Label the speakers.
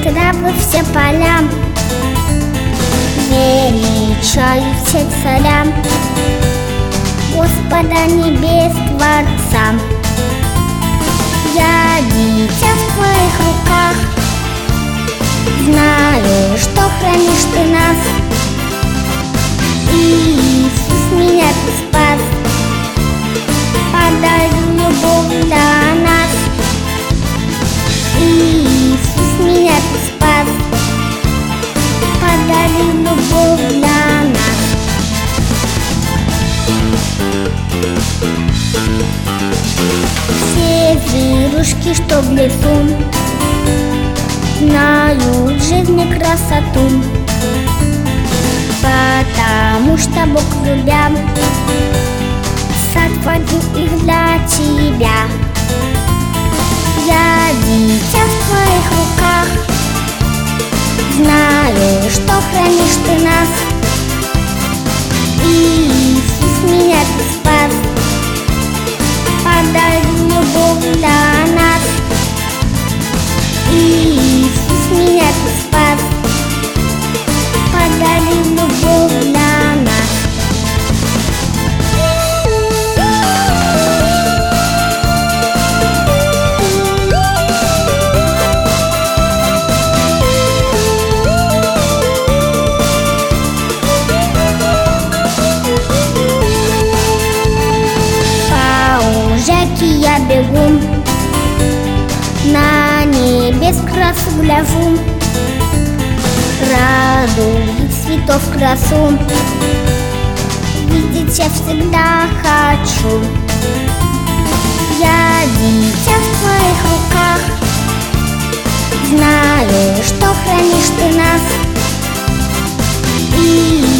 Speaker 1: травы все поля величают все царя, Господа небес Творца. Я дитя в твоих руках, знаю, что хранишь ты нас. Иисус, меня ты спас, подарил любовь для нас. Иисус, меня ты спас, подарил любовь для нас. Все зверушки, что в лесу, знают жизнь и красоту, потому что Бог, любя, сотворил их для тебя. Я дитя в твоих руках, знаю, что хранишь ты нас. Иисус, меня ты спас, подарил любовь для нас. Иисус, меня ты спас, подарил любовь для нас. Я бегу, на небес красу гляжу, радует цветов красу, видеть я всегда хочу. Я дитя в твоих руках, знаю, что хранишь ты нас. И